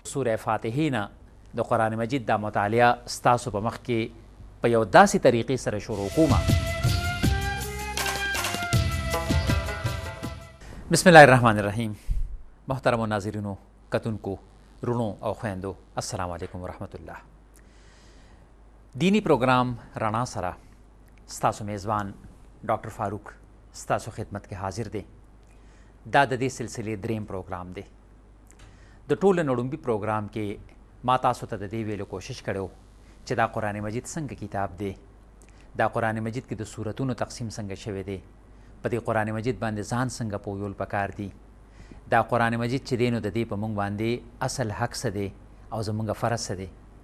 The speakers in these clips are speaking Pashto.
سوره فاتحې نه د قرآن مجید دا مطالعه ستاسو په مخ کې په یو داسې طریقې سره شروع کوم. بسم الله الرحمن الرحیم. محترمو ناظرینو، کتونکو، رونو او خویندو، السلام علیکم ورحمت الله. دینی پروګرام رڼا سره ستاسو میزبان ډاکټر فاروق ستاسو خدمت کې حاضر دی. دا د دې سلسلې دریم پروګرام دی. د ټولو نړومبي پروګرام کې ما تاسو ته د دې ویلو کوشش کړی چې دا قرآن مجید څنګه کتاب دی، دا قرآن مجید کې د سورتونو تقسیم څنګه شوی دی، په دې قرآن مجید باندې ځان څنګه پویول پکار دی، دا قرآن مجید چې دی نو د دې په موږ باندې اصل حق څه دی او زموږ فرض څه دی.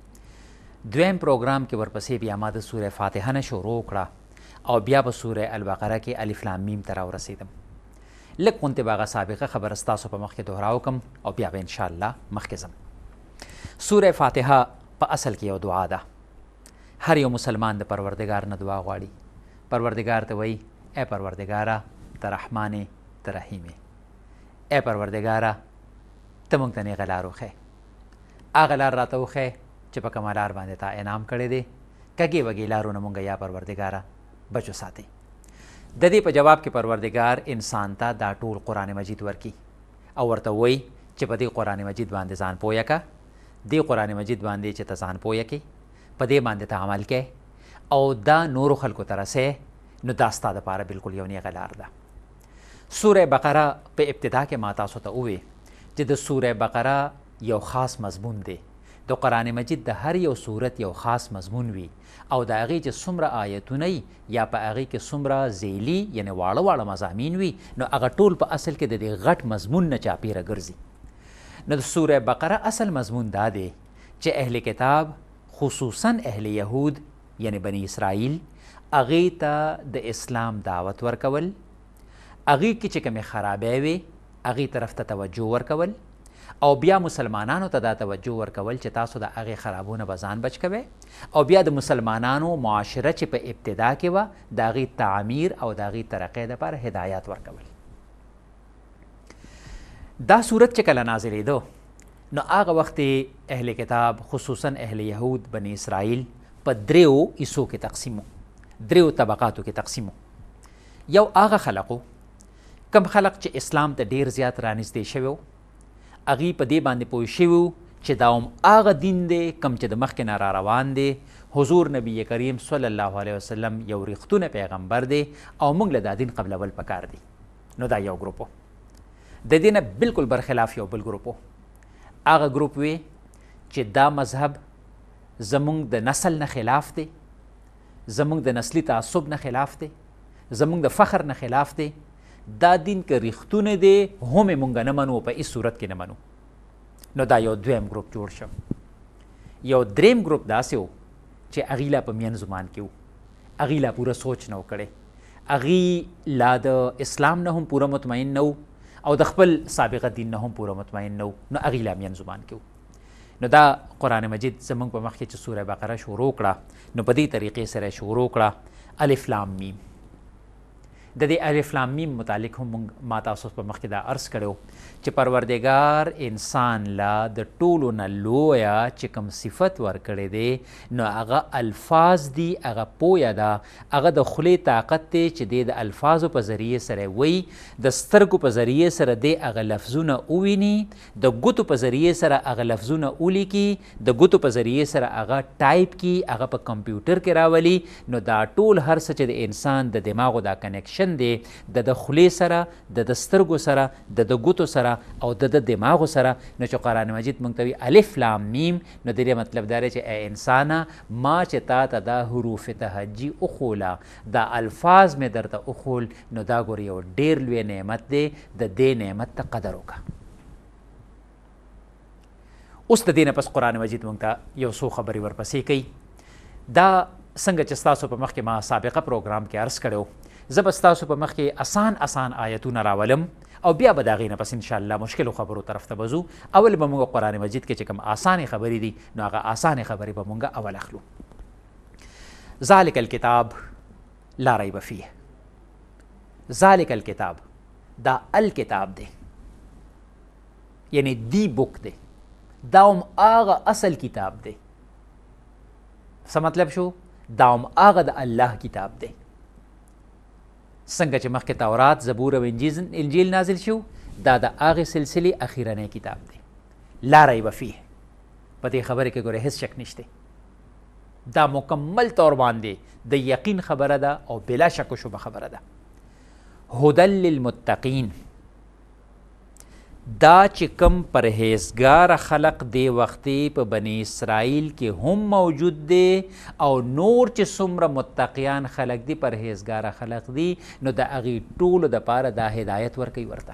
دویم پروګرام کې ورپسې بیا ما د سوره فاتحه نه شروع کړه او بیا په سوره البقره کې الف لام میم ته راورسېدم. لږ غوندې به هغه سابقه خبره ستاسو په مخ کې دوهراو کم او بیا به انشاءالله مخکې ځم. سوره فاتحه په اصل کې یو دعا ده. هر یو مسلمان د پروردګار نه دعا غواړي. پروردګار ته وایي ای پروردګاره ته رحمان ته رحیم ای پروردګاره ته موږ ته نیغه لار وښیې، هغه لار راته وښیې چې په کومه لار باندې تا انعام کړی دی. کږې وږې لارونه مونږ یا پروردګاره بچو ساتي. د دې په جواب کې پروردګار انسان ته دا ټول قرآن مجید ورکي او ورته وایي چې په دې قرآن مجید باندې ځان پویه که، دې قرآن مجید باندې چې ته ځان پویه کې، په دې باندې ته عمل کې او دا نورو خلکو ته رسې، نو دا ستا دپاره بلکل یو نیغه لار ده. سوره بقره په ابتدا کې ما تاسو ته ووی چې د سوره بقره یو خاص مضمون دی. د قرآن مجید د هر یو صورت یو خاص مضمون وي او د هغې چې څومره آیتونه یا په هغې کې څومره ذیلي یعنې واړه واړه مضامین وي، نو هغه ټول په اصل کې د دې غټ مضمون نه چاپیره ګرځي. نو د سوره بقره اصل مضمون دا دی چې اهل کتاب خصوصا اهل یهود یعنی بني اسرائیل هغې ته د اسلام دعوت ورکول، هغې کې چې کومې خرابۍ وې هغې طرف ته توجه ورکول او بیا مسلمانانو ته دا توجه ورکول چې تاسو د هغې خرابونه به ځان بچ کوئ او بیا د مسلمانانو معاشره چې په ابتدا کې وه د هغې تعمیر او د هغې ترقۍ دپاره هدایات ورکول. دا صورت چې کله نازلېده نو هغه وخت اهل کتاب خصوصا اهل یهود بني اسرائیل په دریو حصو کې تقسیمو، دریو طبقاتو کې تقسیمو. یو هغه خلقو کم خلق چې اسلام ته ډیر زیات رانږدې شوي وو، هغوی په دې باندې پوه شوي وو چې دا هم هغه دین دی کم چې د مخکې نه را روان دی. حضور نبی کریم صلی الله علیه وسلم یو ریښتونه پیغمبر دی او موږ له دا دین قبلول پکار دی. نو دا یو ګروپ و. د دې نه بلکل برخلاف یو بل ګروپ و. هغه ګروپ وی چې دا مذهب زموږ د نسل نه خلاف دی، زموږ د نسلي تعصب نه خلاف دی، زموږ د فخر نه خلاف دی. دا دین که ریښتونه دی هم یې مونږ نه منو، په هېڅ صورت کې نه منو. نو دا یو دویم ګروپ جوړ شو. یو دریم ګروپ داسې و چې هغوی لا په مینځ مان کې و، هغوی لا پوره سوچ نه و کړی، هغوی لا د اسلام نه هم پوره مطمئن نه و او د خپل سابقه دین نه هم پوره مطمئن نه و، نو هغوی لا مینځ مان کې و. نو دا قرآن مجید زموږ په مخ کې چې سوره بقره شروع کړه نو په دې طریقې سره شروع کړه الف لام میم. د دې الف لام میم متعلق هم ما تاسو په مخکې دا عرض کړی چې پروردګار انسان لا د ټولو نه لویه چې کوم صفت ورکړی دی نو هغه الفاظ دي، هغه پویه ده، هغه د خولې طاقت دی چې دی د الفاظو په ذریعې سره وایي، د سترګو په ذریعې سره دی هغه لفظونه وویني، د ګوتو په ذریعې سره هغه لفظونه ولیکي، د ګوتو په ذریعې سره هغه ټایپ کی، هغه په کمپیوټر کې راولي. نو دا ټول هر څه چې د انسان د دماغو دا کنیکشن دی د خولې سره، د سترګو سره، د ګوتو سره او د دماغو سره. نو چې قرآن مجید موږ ته وي الف لام میم، نو د دې مطلب دا دی چې ای انسانه ما چې تا ته دا حروف تهجي وښوله، دا الفاظ مې درته وښول، نو دا ګور یو ډېر لوی نعمت دی، د دې نعمت ته قدر وکړه. اوس د دې نه پس قرآن مجید موږ ته یو څو خبرې ورپسې کوي. دا څنګه چې ستاسو په مخکې ما سابقه پروګرام کې عرض کړی و، زه به ستاسو په مخ کې آسان آیتونه راولم او بیا به د هغې نه پس انشاءالله مشکلو خبرو طرف ته به ځو. اول به موږ قرآن مجید کې چې کوم آسانې خبرې دي نو هغه آسانې خبرې به موږ اول اخلو. ذالک الکتاب لا ریب فیه. ذالک الکتاب، دا الکتاب دی یعنی دی بک دی، دا هم هغه اصل کتاب دی. څه مطلب شو؟ دا هم هغه د الله کتاب دی. څنګه چې مخکې تورات، زبور او انجیل نازل شو، دا د هغې سلسلې اخیرنی کتاب دی. لا ریب فیه، په دې خبره کې ګوره هیڅ شک نشته. دا مکمل طور باندې د یقین خبره ده او بلا شک و شبه خبره ده. هدى للمتقین، دا چې کم پرهیزګار خلق دی وختې په بني اسرائیل کې هم موجود دی او نور چې څومره متقیان خلق دی، پرهیزګار خلق دی، نو د هغې ټولو دپاره دا هدایت ورکوي ورته.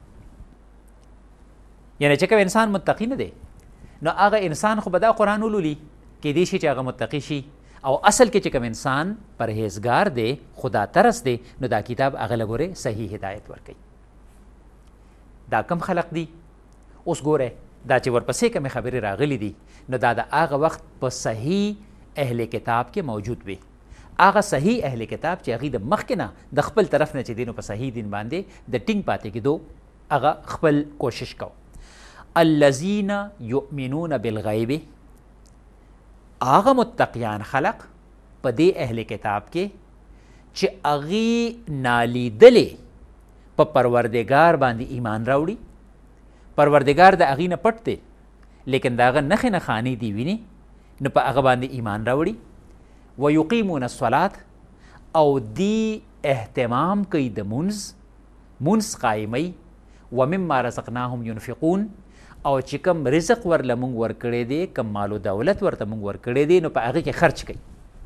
یعنی چې کوم انسان متقی نه دی، نو هغه انسان خو به دا قرآن ولولي، کیدای شي چې هغه متقی شي، او اصل کې چې کوم انسان پرهیزګار دی، خدا ترس دی، نو دا کتاب هغه له ګورې صحیح هدایت ورکوي. دا کم خلق دی؟ اوس ګوره دا چې ورپسې کومې خبرې راغلی دي، نو دا د هغه وخت په صحیح اهل کتاب کې موجود وي. هغه صحیح اهل کتاب چې هغې د مخکې نه د خپل طرف نه چې دی نو په صحیح دین باندې د ټینګ پاتې کېدو هغه خپل کوشش کو. الذین یؤمنون بالغیب، هغه متقیان خلق په دې اهل کتاب کې چې هغې نالیدلې په پروردګار باندې ایمان راوړي. پروردګار د هغې نه پټ دی، لیکن د هغه نښې نښانې دي ویني، نو په هغه باندې ایمان راوړي. ویقیمون الصلاة، او دی اهتمام کوي د مونځ قایموي. ومما رزقناهم ينفقون، او چې کوم رزق ورله مونږ ورکړی دی، کوم مال و دولت ورته مونږ ورکړی دی، نو په هغې کې خرچ کوي.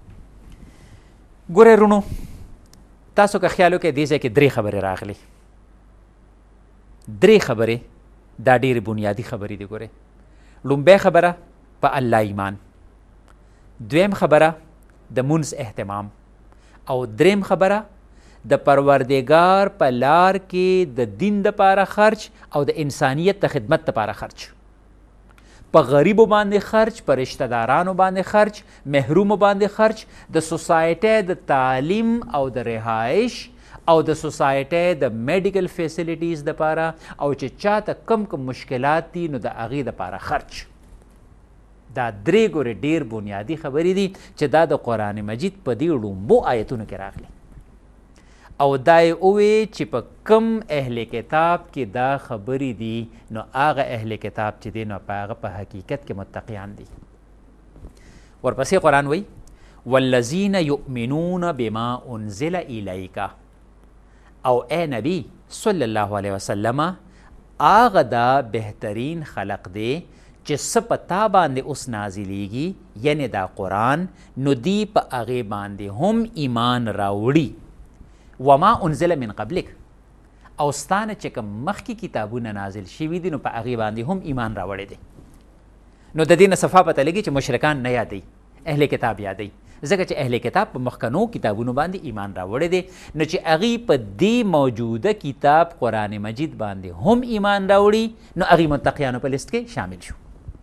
ګورئ رونو، تاسو که خیال وکړئ دې ځای کې درې خبرې راغلي. درې خبرې دا ډېرې بنیادي خبرې دي. ګورئ، لومبۍ خبره په الله ایمان، دویم خبره د مونځ اهتمام، او دریم خبره د پروردګار په لار کې د دین دپاره خرچ او د انسانیت د خدمت دپاره خرچ. په غریبو باندې خرچ، په رشته دارانو باندې خرچ، محرومو باندې خرچ، د سوسایټۍ د تعلیم او د رهایش او د سوسایټۍ د میډیکل فیسیلیټیز دپاره، او چې چاته کم مشکلات دي نو د هغې دپاره خرچ. دا درې ګورې ډېر بنیادي خبرې دي چې دا د قرآن مجید په دې ړومبو آیتونو کې راغلي. او دا یې ووی چې په کم اهل کتاب کې دا خبرې دي، نو هغه اهل کتاب چې دی نو په هغه په حقیقت کې متقیان دي. ورپسې قرآن وی والذین یؤمنون بما انزل الیک، او اے نبی صلی الله علیه وسلم، هغه دا بهترین خلق دی چې څه په تا باندې اوس نازلیږي، یعنی دا قرآن، نو دی په هغې باندې هم ایمان راوړي. وما انزل من قبلک، او ستانه چې کوم مخکې کتابونه نازل شوي دي نو په هغې باندې هم ایمان راوړی دی. نو د دې نه صفا پته لګي چې مشرکان نه یادوي، اهل کتاب یادوي، ځکه چې اهل کتاب په مخکنو کتابونو باندې ایمان راوړی دی، نو چې هغې په دې موجوده کتاب قرآن مجید باندې هم ایمان راوړي، نو هغې متقیانو په لیست کې شامل شو.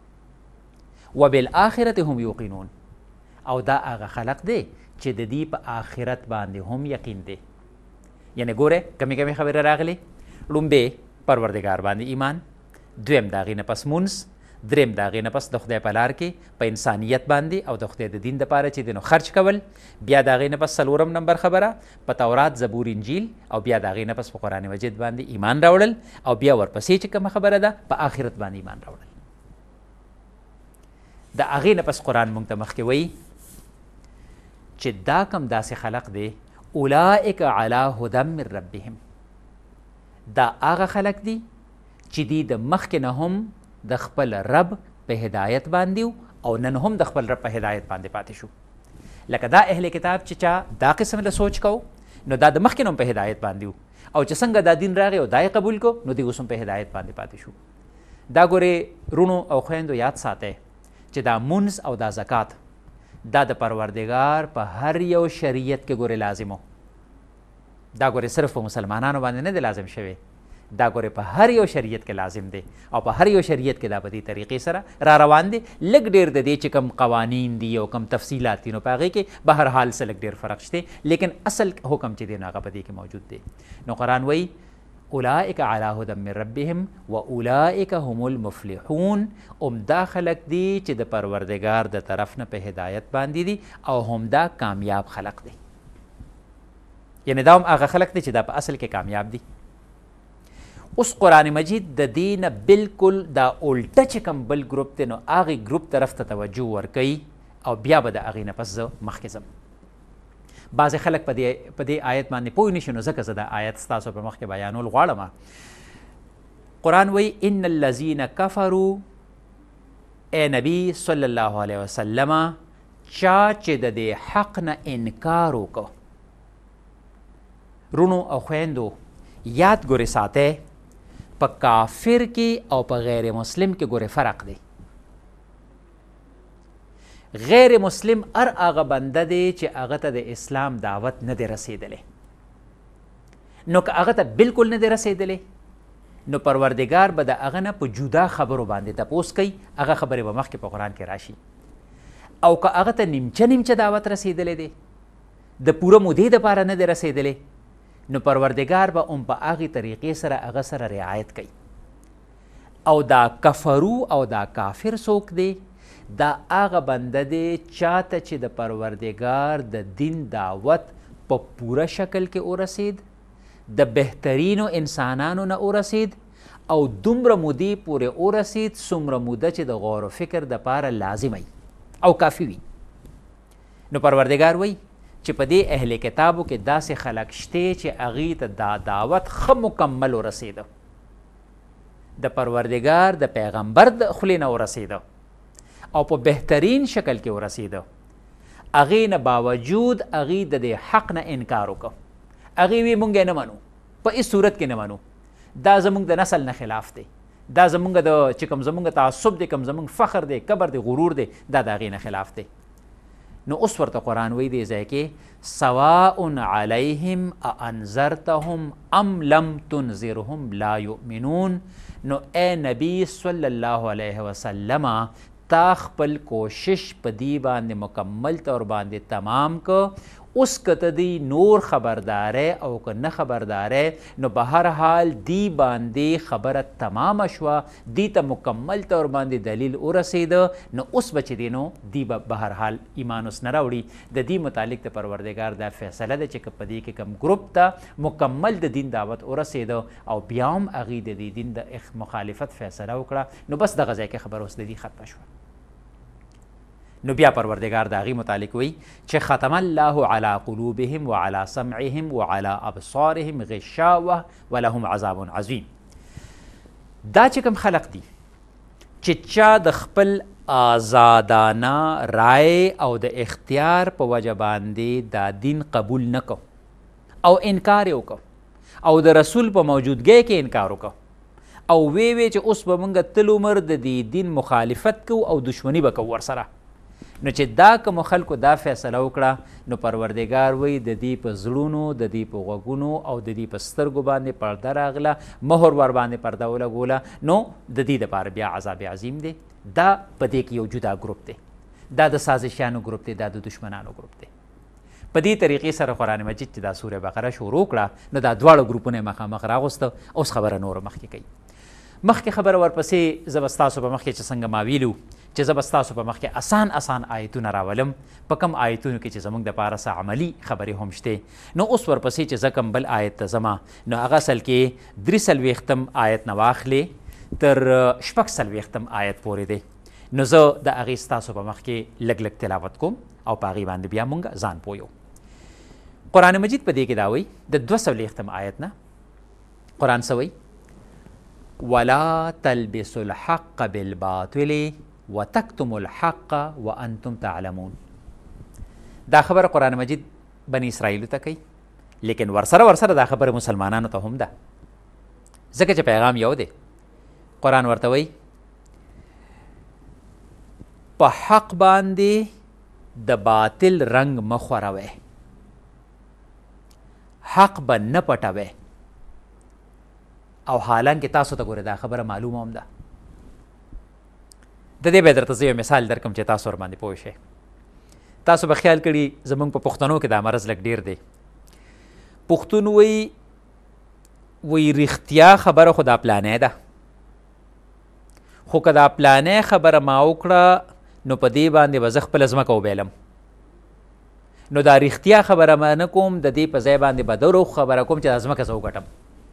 وبالآخرة هم یوقنون، او دا هغه خلق دی چې د دې په آخرت باندې هم یقین دی. یعنی ګوره کمی کمی خبره راغلی. لومبې پروردګار باندې ایمان، دویم د هغې نه پس مونځ، دریم د هغې نه پس د خدای په لار کې په انسانیت باندې او د خدای د دین دپاره چې دی نو خرچ کول، بیا د هغې نه پس څلورم نمبر خبره په تورات، زبور، انجیل، او بیا د هغې نه پس په قرآن مجید باندې ایمان راوړل، او بیا ورپسې چې کومه خبره ده په آخرت باندې ایمان راوړل. د هغې نه پس قرآن مونږ ته مخکې وایي چې دا کم داسې خلق دی، اولئک علی هدی من ربهم، دا هغه خلق دی چې دی د مخکې نه هم د خپل رب په هدایت باندې او نن هم د خپل رب په هدایت باندې پاتې شو. لکه دا اهل کتاب چې چا دا قسم له سوچ کو، نو دا د مخکې نه هم په هدایت باندې و، او چې څنګه دا دین راغی او دا یې قبول کو، نو دی اوس هم په هدایت باندې پاتې شو. دا ګورې رونو او خویندو یاد ساتئ چې دا مونځ او دا زکات دا د پروردګار په هر یو شریعت کې ګورې لازمو. دا ګورې صرف په مسلمانانو باندې نه دی لازم شوی، دا ګورې په هر یو شریعت کې لازم دی، او په هر یو شریعت کې دا په دې طریقې سره را روان دی. لږ ډېر د دې چې کم قوانین دي او کم تفصیلات دي نو په هغې کې به هر حال څه لږ ډېر فرق شته، لیکن اصل حکم چې دی نو هغه په دې کې موجود دی. نو قرآن وایي اولئک علی هدی من ربهم و اولئک هم المفلحون. دا خلق دی چې د پروردګار د طرف نه په هدایت باندې دي او همدا کامیاب خلق دی. یعنی دا هم هغه خلق دی چې دا په اصل کې کامیاب دي. اوس قرآن مجید د دې نه بالکل دا الټه چې کوم بل ګروپ دی نو هغې ګروپ طرف ته توجه ورکوي او بیا به د هغې نه پس زه مخکې ځم. بعضې خلک په دې آیت باندې پوه نشي، نو ځکه زه دا آیت ستاسو په مخکې بیانول غواړم. قرآن وایي ان الذین کفروا، ای نبی صلی الله علیه وسلم، چا چې د دې حق نه انکار وکړو. رونو او خویندو یاد ګورې ساتئ، په کافر کې او په غیر مسلم کې ګورې فرق دی. غیر مسلم هر هغه بنده دی چې هغه ته د اسلام دعوت نه دی رسېدلی. نو که هغه ته بالکل نه دی رسېدلی نو پروردګار به د هغه نه په جدا خبرو باندې تپوس کوي. هغه خبرې به مخکې په قرآن کې راشي. او که هغه ته نیمچه نیمچه دعوت رسېدلی دی، د پوره مودې دپاره نه دی رسېدلی، نو پروردګار به هم په هغې طریقې سره هغه سره رعایت کوي. او دا کفرو او دا کافر څوک دی؟ دا هغه بنده دی چاته چې د پروردګار د دین دعوت په پوره شکل کې ورسید، د بهترینو انسانانو نه ورسید او دومره مودې پورې ورسید څومره موده چې د غور و فکر دپاره لازم وي او کافي وي. نو پروردګار وایي چې په دې اهل کتابو کې داسې خلک شته چې هغې ته دا دعوت ښه مکمل ورسېده، د پروردګار د پیغمبر د خولې نه ورسېده او په بهترین شکل کې ورسېده. هغې نه باوجود هغې د دې حق نه انکار وکړه. هغې وی مونږ یې نه منو، په هېڅ صورت کې نه منو، دا زمونږ د نسل نه خلاف دی، دا زمونږ د چې کوم زمونږ تعصب دی، کوم زمونږ فخر دی، کبر دی، غرور دی، دا د هغې نه خلاف دی. نو اوس ورته قرآن وایي دې ځای کې سواء علیهم اانذرتهم ام لم تنذرهم لا یؤمنون. نو ای نبی صلی الله علیه وسلم، تا خپل کوشش په دې باندې مکمل طور باندې تمام که. اوس که ته دی نور خبرداری او که نه خبرداری نو به هر حال دی باندې خبره تمامه شوه، دی ته مکمل طور باندې دلیل ورسېده. نو اوس به چې دی نو دی به هر حال ایمان اوس نه راوړي. د دې متعلق د پروردګار دا فیصله ده چې که په دې کې کوم ګروپ ته مکمل د دین دعوت ورسېده او بیا هم هغې د دې دین د مخالفت فیصله وکړه، نو بس دغه ځای کې خبره اوس د دې ختمه شوه. نو بیا پروردګار د هغې متعلق وایي چې ختم الله علی قلوبهم وعلى سمعهم وعلى ابصارهم غشاوه ولهم عذاب عظیم. دا چې کوم خلق دي چې چا د خپل آزادانه رای او د اختیار په وجه باندې دا دین قبول نه کو او انکار یې وکړو او د رسول په موجودګۍ کې انکار وکړو او وی چې اوس به موږ تل عمر د دې دین مخالفت کوو او دشمني به کوو ورسره. نو چې دا کومو خلکو دا فیصله وکړه نو پروردګار وایي د دې په زړونو، د دې په غوږونو او د دې په سترګو باندې پرده راغله، مهر ور باندې پرده ولګوله. نو د دې دپاره بیا عذاب عظیم دی. دا په دې کې یو جدا ګروپ دی، دا د سازشیانو ګروپ دی، دا د دشمنانو ګروپ دی. په دې طریقې سره قرآن مجید چې دا سوره بقره شروع کړه نو دا دواړه ګروپونه یې مخامخ راغوسته. اوس خبره نوره مخکې کوي. مخکې خبره ورپسې زه به ستاسو په مخکې چې څنګه ما ویلو چې زه به ستاسو په مخکې اسان آیتونه راولم، په کوم آیتونو کې چې زموږ دپاره څه عملي خبرې هم شته. نو اوس ورپسې چې زه کوم بل آیت ته ځمه نو هغه اصل کې 43 آیت نه واخلې تر 46 آیت پورې دی. نو زه د هغې ستاسو په مخکې لږ لږ تلاوت کوم او په هغې باندې بیا مونږ ځان پویو. قرآن مجید په دې کې دا وایي د 240 آیت نه قرآن څه وایي؟ ولا تلبسوا الحق بالباطل وتكتموا الحق وانتم تعلمون. دا خبر قرآن مجید بنی اسرائیلو ته کوي، لیکن ورسره دا خبر مسلمانانو ته هم ده، ځکه چې پیغام یو دی. قرآن ورته وایي په حق باندې د باطل رنگ مخوروئ، حق به نه پټوئ. او حالانکه تاسو ته ګوره دا خبره معلومه هم ده. د دې به درته زه یو مثال درکړم چې تاسو ورباندې پوه شئ. تاسو به خیال کړي زموږ په پښتنو کې دا مرض لږ ډېر دی. پښتون وایي وی رښتیا خبره خو دا پلانې ده، خو که دا پلانې خبره ما وکړه نو په دې باندې به زه خپله ځمکه وبیلم، نو دا رښتیا خبره ما نه کوم، د دې په ځای باندې به دروغ خبره کوم چې دا ځمکه زه وګټم.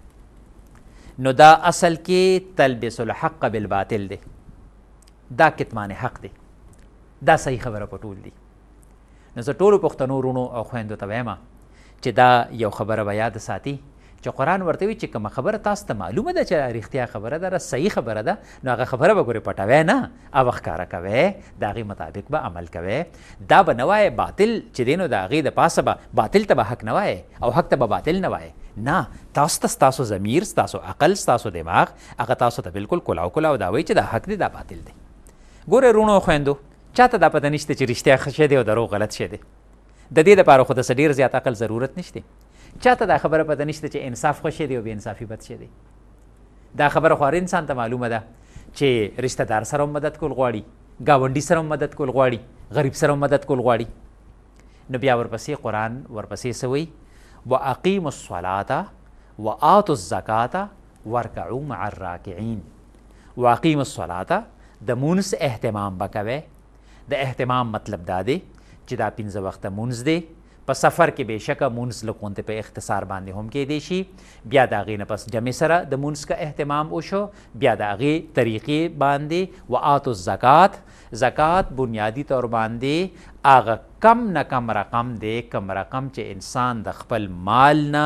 نو دا اصل کې تلبس الحق بالباطل دی، دا کتمان حق دی، دا صحیح خبره په ټول دی. نو زه ټولو پښتنو وروڼو او خویندو ته وایم چې دا یو خبره به یاد ساتي چې قرآن ورته وي چې کومه خبره تاسو ته معلومه ده چې رښتیا خبره ده، صحیح خبره ده، نو هغه خبره به ګورې پټوئ نه، او ښکاره کوئ، د هغې مطابق به عمل کوئ. دا به نه وایې باطل چې دی نو د هغې د پاسه به باطل ته به حق نه وایې او حق ته به باطل نه وایې، نه، تاسو ته ستاسو ضمیر، ستاسو عقل، ستاسو دماغ هغه تاسو ته بالکل کلاو کلاو دا وایي چې دا حق دی، دا باطل دی. ګورئ وروڼو او خویندو، چاته دا پته نشته چې رښتیا ښه شی دی او دروغ غلط شی دی. د دې لپاره خو داسې ډېر زیات عقل ضرورت نشته. چاته دا خبره پته نشته چې انصاف ښه شی دی او بې انصافي بد شی دی. دا خبره خو هر انسان ته معلومه ده چې رشته دار سره هم مدد کول غواړي، ګاونډي سره هم مدد کول غواړي، غریب سره هم مدد کول غواړي. نو بیا ورپسې قرآن ورپسې څه وایي؟ واقیموا الصلاة وآتوا الزکاة وارکعوا مع الراکعین. واقیموا الصلاة، د مونځ اهتمام به کوئ. د اهتمام مطلب دا دی چې دا 5 وخته مونځ دی. په سفر کې بېشکه مونځ لږ غوندې په اختصار باندې هم کیدی شي، بیا د هغې نه پس جمع سره د مونځ که اهتمام وشو، بیا د هغې طریقې باندې وآتو الزکات، زکات بنیادی طور باندې هغه کم نه کم رقم دی، کم رقم چې انسان د خپل مال نه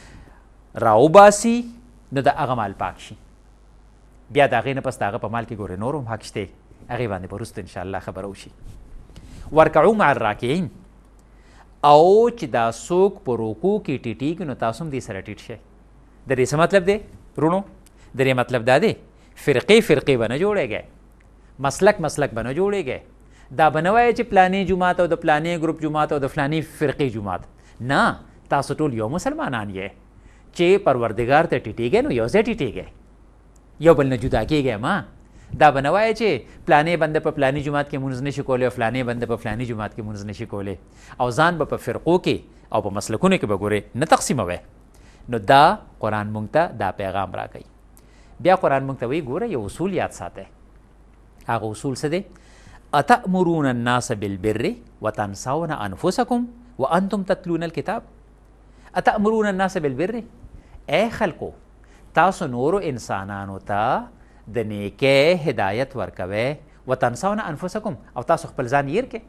راوباسي نو د هغه مال پاک شي. بیا د هغې نه پس د هغه په مال کې ګورې نور هم حق شته، هغې باندې به وروسته انشاءالله خبره وشي. ورکعو مع الراکعین، او چې دا څوک په رکوع کې ټیټیږي نو تاسو هم دې سره ټیټ شئ. د دې څه مطلب دی وروڼو؟ د دې مطلب دا دی فرقې به نه جوړېږئ، مسلک به نه جوړېږئ. دا به نه وایئ چې پلانې جومات او د پلانې ګروپ جومات او د فلانې فرقې جومات، نه، تاسو ټول یو مسلمانان یې چې پروردګار ته ټیټیږئ نو یو ځای ټیټیږئ، یو بل نه جدا کېږئ ما. دا به نه وایئ چې پلانې بنده په پلاني جومات کې مونځ نشي کولی او فلانې بنده په فلاني جومات کې مونځ نشي کولی، او ځان به په فرقو کې او په مسلکونو کې به ګورې نه تقسیموئ. نو دا قرآن مونږ ته دا پیغام راکوي. بیا قرآن مونږ ته وایي ګوره یو اصول یاد ساتئ. هغه اصول څه دی؟ اتأمرون الناس بالبر وتنسون انفسکم وانتم تتلون الکتاب. اتأمرون الناس بالبر، اے خلکو تاسو نورو انسانانو ته د نیکۍ هدایت ورکوئ، وتنسون انفسکم، او تاسو خپل ځان هیر کړئ.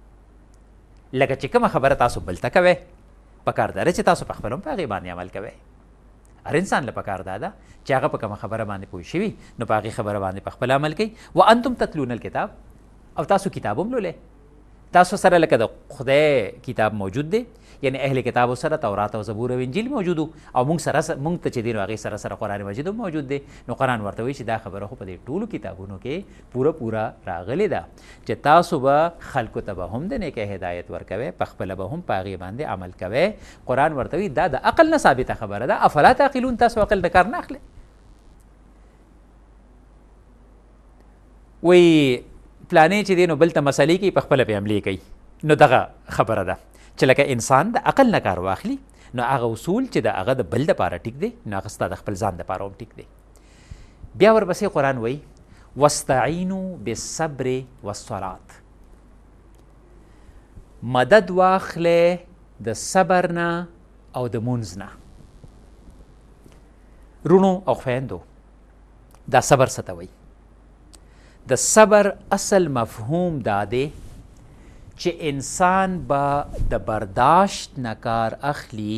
لکه چې کومه خبره تاسو بل ته کوئ، پکار دا ده چې تاسو په خپل هم په هغې باندې عمل کوئ. هر انسان له پکار دا ده چې هغه په کومه خبره باندې پوه شوي نو په هغې خبره باندې په خپل عمل کوي. وانتم تتلون الکتاب، او تاسو کتاب هم لولئ. تاسو سره لکه د خدای کتاب موجود دی، یعنی اهل کتابو سره تورات او زبور او انجیل موجودو، او مونږ ته چې دی نو هغې سره قرآن مجید هم موجود دی. نو قرآن ورته وایي چې دا خبره خو په دې ټولو کتابونو کې پوره راغلې ده چې تاسو به خلکو ته به هم د نیکۍ هدایت ورکوئ، پخپله به هم په هغې باندې عمل کوئ. قرآن ورته وایي دا د عقل نه ثابته خبره ده. افلا تعقلون، تاسو عقل نه کار نه اخلئ. وایي پلانې چې دی نو بل ته مسلې کوي، پخپله پې حملې کوي. نو دغه خبره ده چې لکه انسان د عقل نه کار واخلي نو هغه اصول چې د هغه د بل دپاره ټیک دی نو هغه ستا د خپل ځان دپاره هم ټیک دی. بیا ورپسې قرآن وایي واستعینوا بالصبر والصلاة، مدد واخلئ د صبر نه او د مونځ نه. رونو او خویندو، دا صبر څه ته وایي؟ د صبر اصل مفهوم دا دی چې انسان به د برداشت نه کار اخلي،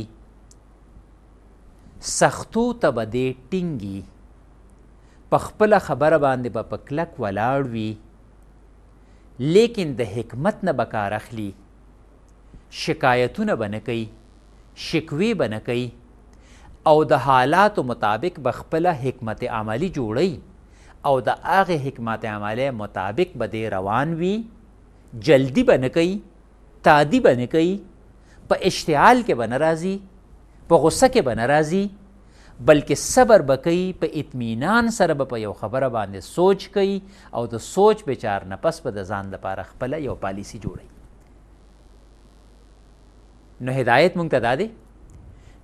سختو ته به دی ټینګي، په خپله خبره باندې به په کلک ولاړ وي، لیکن د حکمت نه به کار اخلي، شکایتونه به نه کوي، شکوې به نه کوي، او د حالاتو مطابق به خپله حکمت عملی جوړوي، او د هغې حکمت عملی مطابق به دی روان وي، جلدی به نه کوي، تعدی به نه کوي، په اشتعال کې به نه راځي، په غصه کې به نه راځي، بلکې صبر به کوي، په اطمینان سره به په یو خبره باندې سوچ کوي، او د سوچ بچار نه پس به د ځان لپاره خپله یو پالیسی جوړوي. نو هدایت مونږ ته دا دی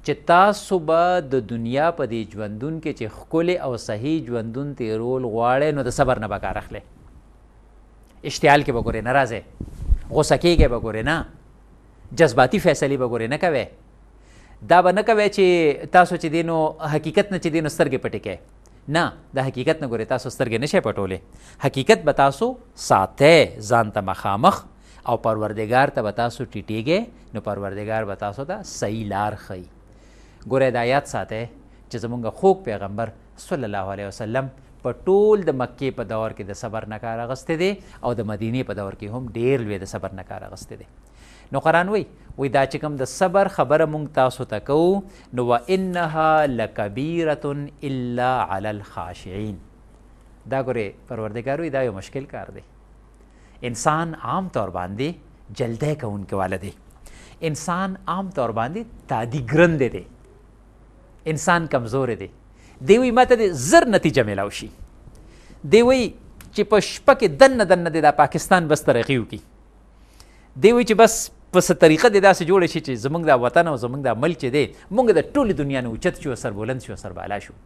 چې تاسو به د دنیا په دې ژوندون کې چې ښکلې او صحیح ژوندون تېرول غواړئ نو د صبر نه به کار اخلئ. اشتعال کې به ګورئ نه راځئ، غوسه کېږئ به ګورئ نه، جذباتي فیصلې به ګورئ نه کوئ. دا به نه کوئ چې تاسو چې دی نو حقیقت نه چې دی نو سترګې پټې کړئ. نه، د حقیقت نه ګورئ تاسو سترګې نشئ پټولی. حقیقت به تاسو ساتئ ځان ته مخامخ او پروردګار ته به تاسو ټیټېږئ نو پروردګار به تاسو ته صحیح لار ښیي. ګورئ دا یاد ساتئ چې زمونږ خوږ پیغمبر صلی الله علیه وسلم په ټول د مکې په دور کې د صبر نه کار اخیستی دی او د مدینې په دور کې هم ډېر لوی د صبر نه کار اخیستی دی. نو قرآن وایي دا چې کوم د صبر خبره مونږ تاسو ته کوو نو وانها لکبیرة الا علی الخاشعین. دا ګورئ پروردګار وایي دا یو مشکل کار دی. انسان عام طور باندې جلدی کوونکی والا دی. انسان عام طور باندې تادی ګرنده دی. انسان کمزور دی. دی وایي ما ته د زر نتیجه میلاو شي. دی وایي چې په شپه کې دننه دی دا پاکستان بس ترقي وکړي. دی وایي چې بس په څه طریقه دې داسې جوړه شي چې زموږ دا وطن او زموږ دا ملک چې دی موږ د ټولې دنیا نه اوچت شو، سربلند شو، سربالا شو.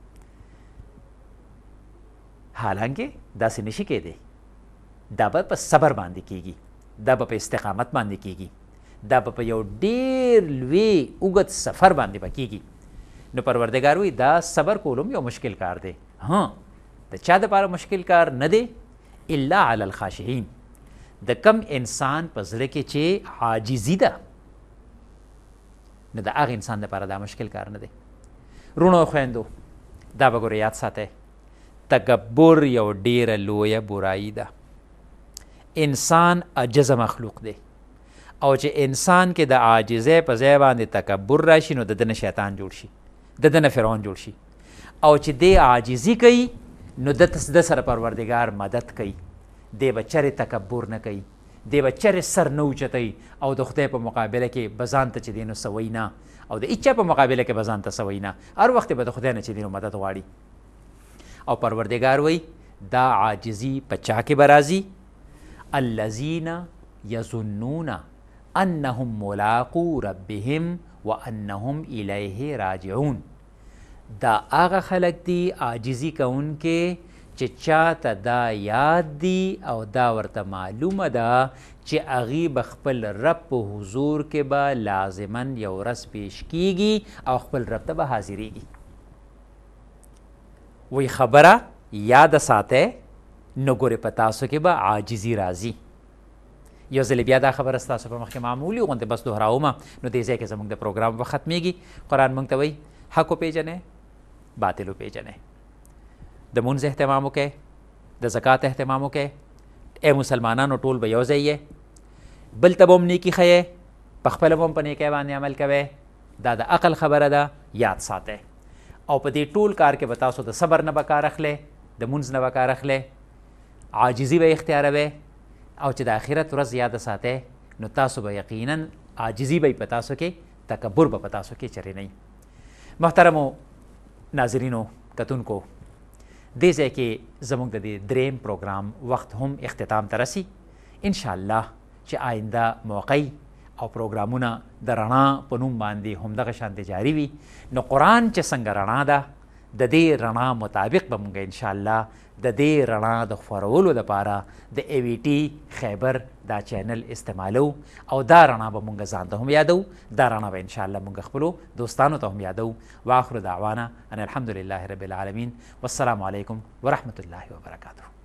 حالانکه داسې نشي کېدی. دا به په صبر باندې کېږي، دا به په استقامت باندې کېږي، دا به په یو ډېر لوی اوږد سفر باندې به کېږي. نو پروردګار وایي دا صبر کول هم یو مشکل کار دی. د چا دپاره مشکل کار نه دی؟ الا علی الخاشعین. د کم انسان په زړه کې چې عاجزي ده نو د هغه انسان دپاره دا مشکل کار نه دی. رونو خویندو دا به ګورئ یاد ساتئ، تکبر یو ډیره لویه برایي ده. انسان عجزه مخلوق دی او چې انسان کې د عاجزۍ په ځای باندې تکبر راشي نو د ده نه شیطان جوړ شي، د ده نه فرعون جوړ شي. او چې دی عاجزي کوي نو د سره پروردګار مدد کوي. دی به چرې تکبر نه کوي، دی به چرې سر نه اوچتوي او د خدای په مقابله کې به ځان ته چې دی نو سوی نه او د هېچا په مقابله کې به ځان ته سوی نه. هر وخت به د خدای نه چې دی نو مدد غواړي. او پروردګار وایي دا عاجزي په چا کې به راځي؟ الذین یظنون انهم ملاقو ربهم وانهم الیه راجعون. دا هغه خلک دي عاجزي کوونکې چې چاته دا یاد دي او دا ورته معلومه ده چې هغوی به خپل رب په حضور کې به لازما یو ورځ پیش کیږي او خپل رب ته به حاضریږي. وی خبره یاد ساتئ نو ګورې په تاسو کې به عاجزي راځي. یو ځلې بیا دا خبره ستاسو په مخکې معمولي غوندې بس دوهراومه نو دې ځای کې زموږ د پروګرام به ختمیږي. قرآن موږ ته وایي حق وپېژنئ، باطل وپېژنئ، د مونځ اهتمام وکئ، د زکات اهتمام وکئ. ای مسلمانانو ټول به یو ځای یې، بل ته به هم نیکي ښیئ، پخپله به هم په نیکۍ باندې عمل کوئ. دا د عقل خبره ده، یاد ساتئ. او په دې ټول کار کې به تاسو د صبر نه به کار اخلئ، د مونځ نه به کار اخلئ، عاجزي به اختیاروئ او چې د آخرت ورځ یاد ساتئ نو تاسو به یقینا عاجزي به په تاسو کې، تکبر به په تاسو کې چرې نه. محترمو ناظرینو کتونکو، دې ځای کې زموږ د دې دریم پروګرام وخت هم اختتام ته رسي. انشاءالله چې آینده موقع او پروګرامونه د رڼا په نوم باندې همدغه شانتې جاري وي. نو قرآن چې څنګه رڼا ده د دې رڼا مطابق به موږ انشاءالله د دې رڼا د خپرولو لپاره د AVT خیبر دا چینل استعمالو او دا رڼا به موږ ځان ته هم یادو، دا رڼا به انشاءالله موږ خپلو دوستانو ته هم یادو. واخر دعوانا ان الحمدلله رب العالمین والسلام علیکم ورحمة الله وبرکاته.